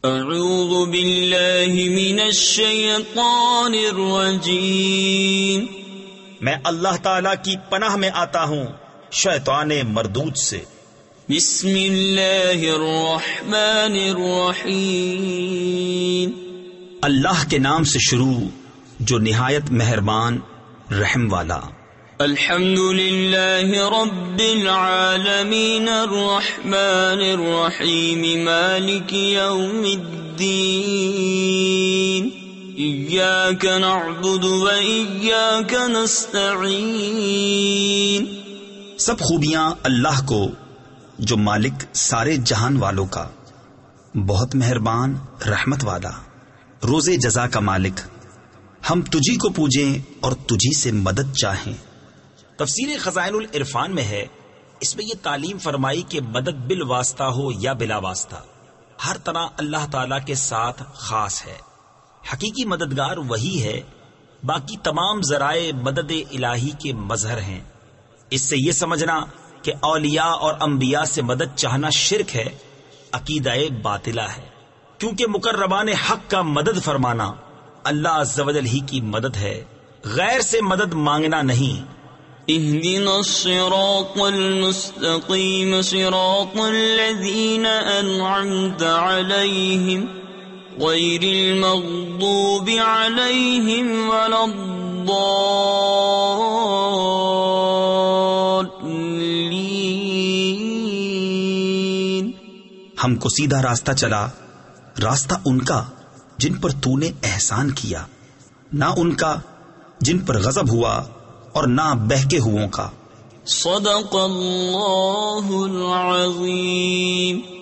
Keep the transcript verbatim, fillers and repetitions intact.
اعوذ باللہ من الشیطان الرجیم، میں اللہ تعالی کی پناہ میں آتا ہوں شیطان مردود سے۔ بسم اللہ الرحمن الرحیم، اللہ کے نام سے شروع جو نہایت مہربان رحم والا۔ الحمد للہ رب العالمین الرحمن الرحیم مالک یوم الدین، ایاک نعبد و ایاک نستعین۔ سب خوبیاں اللہ کو جو مالک سارے جہان والوں کا، بہت مہربان رحمت والا، روز جزا کا مالک، ہم تجھی کو پوجیں اور تجھی سے مدد چاہیں۔ تفسیر خزائن العرفان میں ہے، اس میں یہ تعلیم فرمائی کہ مدد بالواسطہ ہو یا بلا واسطہ، ہر طرح اللہ تعالی کے ساتھ خاص ہے۔ حقیقی مددگار وہی ہے، باقی تمام ذرائع مدد الہی کے مظہر ہیں۔ اس سے یہ سمجھنا کہ اولیاء اور انبیاء سے مدد چاہنا شرک ہے، عقیدہ باطلہ ہے، کیونکہ مقربان حق کا مدد فرمانا اللہ عز و جل ہی کی مدد ہے، غیر سے مدد مانگنا نہیں۔ اهدنا الصراط المستقيم صراط الذين أنعمت عليهم غير المغضوب عليهم ولا الضالين۔ ہم کو سیدھا راستہ چلا، راستہ ان کا جن پر تو نے احسان کیا، نہ ان کا جن پر غضب ہوا اور نہ بہکے ہووں کا۔ صدق اللہ العظیم۔